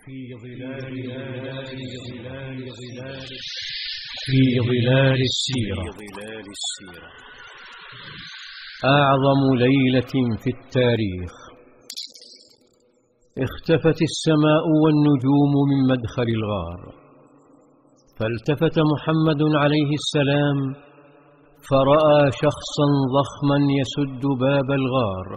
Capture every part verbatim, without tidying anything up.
في ظلال ظلال ظلال في ظلال السيرة أعظم ليلة في التاريخ. اختفت السماء والنجوم من مدخل الغار، فالتفت محمد عليه السلام فرأى شخصا ضخما يسد باب الغار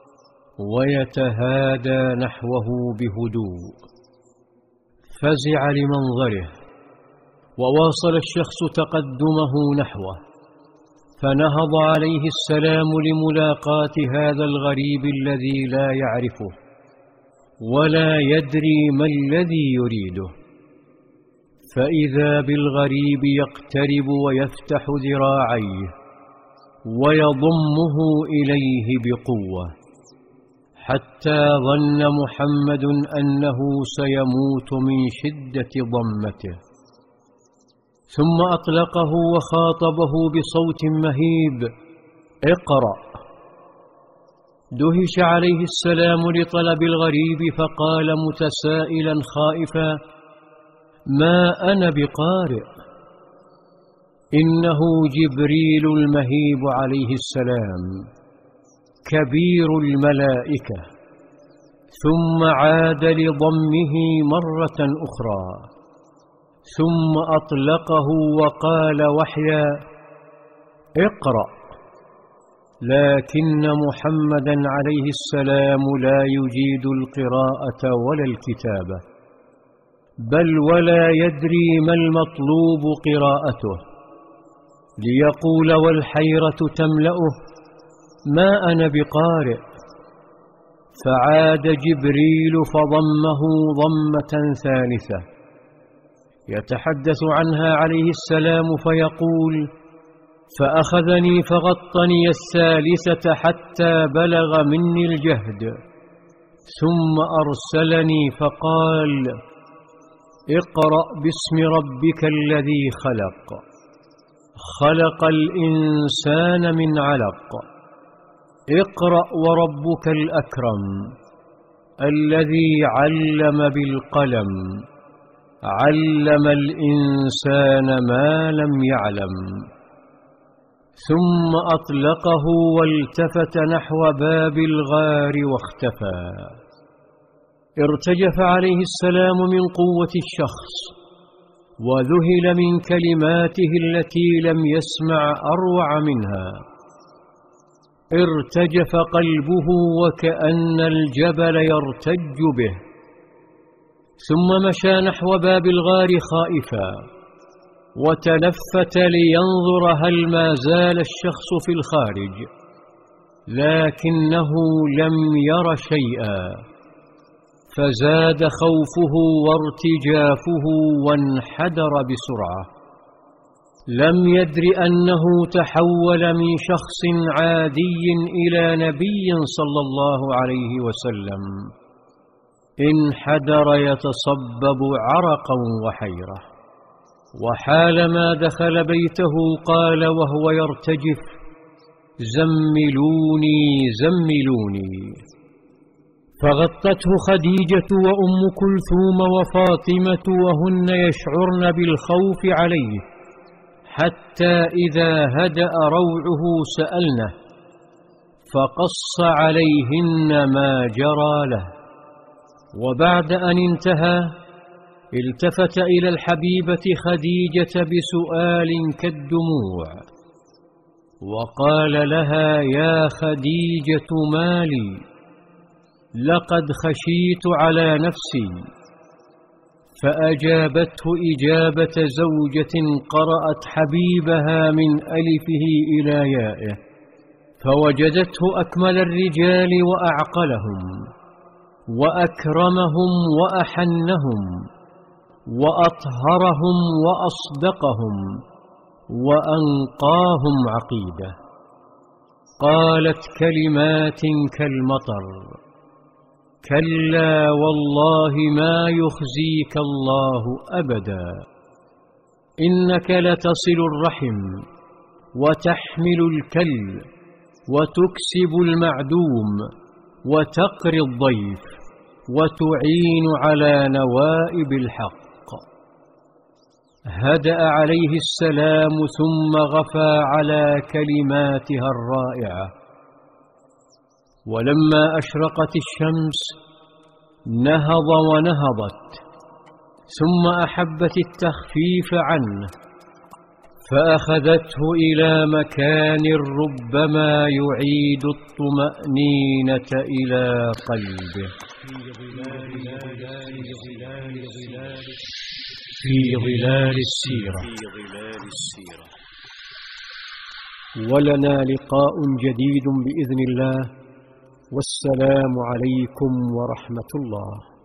ويتهادى نحوه بهدوء. فزع لمنظره وواصل الشخص تقدمه نحوه، فنهض عليه السلام لملاقاة هذا الغريب الذي لا يعرفه ولا يدري ما الذي يريده. فإذا بالغريب يقترب ويفتح ذراعيه ويضمه إليه بقوة، حتى ظن محمد أنه سيموت من شدة ضمته، ثم أطلقه وخاطبه بصوت مهيب: اقرأ. دهش عليه السلام لطلب الغريب، فقال متسائلا خائفا: ما أنا بقارئ. إنه جبريل المهيب عليه السلام، كبير الملائكة. ثم عاد لضمه مرة أخرى، ثم أطلقه وقال وحيا: اقرأ. لكن محمدا عليه السلام لا يجيد القراءة ولا الكتابة، بل ولا يدري ما المطلوب قراءته، ليقول والحيرة تملأه: ما أنا بقارئ. فعاد جبريل فضمه ضمة ثالثة يتحدث عنها عليه السلام فيقول: فأخذني فغطني الثالثة حتى بلغ مني الجهد، ثم أرسلني فقال: اقرأ باسم ربك الذي خلق، خلق الإنسان من علق، اقرأ وربك الأكرم، الذي علم بالقلم، علم الإنسان ما لم يعلم. ثم أطلقه والتفت نحو باب الغار واختفى. ارتجف عليه السلام من قوة الشخص، وذهل من كلماته التي لم يسمع أروع منها. ارتجف قلبه وكأن الجبل يرتج به، ثم مشى نحو باب الغار خائفا، وتلفت لينظر هل ما زال الشخص في الخارج، لكنه لم ير شيئا. فزاد خوفه وارتجافه وانحدر بسرعة. لم يدر أنه تحول من شخص عادي إلى نبي صلى الله عليه وسلم. انحدر يتصبب عرقا وحيرة، وحالما دخل بيته قال وهو يرتجف: زملوني زملوني. فغطته خديجة وأم كلثوم وفاطمة وهن يشعرن بالخوف عليه، حتى إذا هدأ روعه سألنه، فقص عليهن ما جرى له. وبعد أن انتهى التفت إلى الحبيبة خديجة بسؤال كالدموع، وقال لها: يا خديجة ما لي؟ لقد خشيت على نفسي. فأجابته إجابة زوجة قرأت حبيبها من ألفه إلى يائه، فوجدته أكمل الرجال وأعقلهم وأكرمهم وأحنهم وأطهرهم وأصدقهم وأنقاهم عقيدة. قالت كلمات كالمطر: كلا والله ما يخزيك الله أبدا، إنك لتصل الرحم وتحمل الكل وتكسب المعدوم وتقري الضيف وتعين على نوائب الحق. هدأ عليه السلام ثم غفى على كلماتها الرائعة، ولما أشرقت الشمس نهض ونهضت، ثم أحبت التخفيف عنه فأخذته إلى مكان ربما يعيد الطمأنينة إلى قلبه. في ظلال السيرة. ولنا لقاء جديد بإذن الله، والسلام عليكم ورحمة الله.